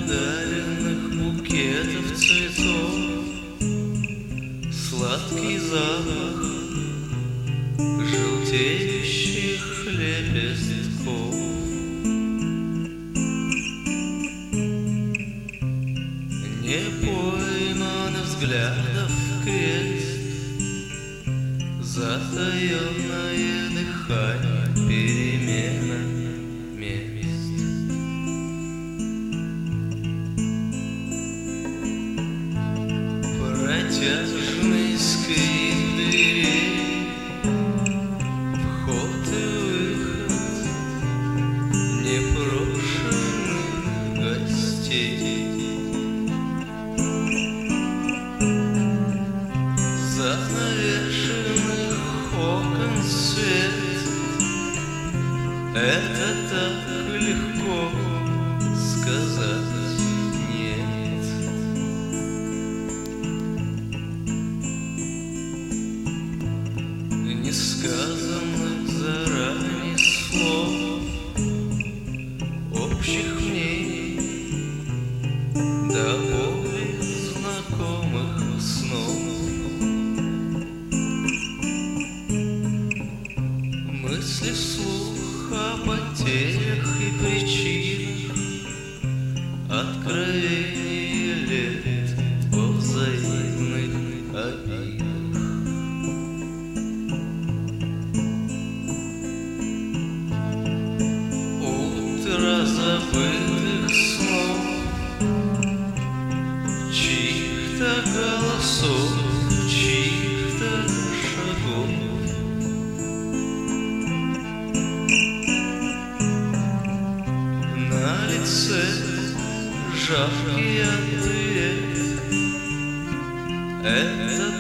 подаренных букетов цветов, сладкий запах желтеющих лепестков. Не пойман взглядов крест, затаенное дыхание, перемена мест. Протяжный скрип дверей, вход и выход непрошенных гостей. Занавешенных окон свет, это так легко сказать нет. Несказанных заранее слов, общих мнений, до боли знакомых снов. Мысли вслух о потерях и причинах, откровения лет во взаимных обидах. Утро забытых снов, чьих-то голосов, чьих-то шагов. На лице жаркий ответ, это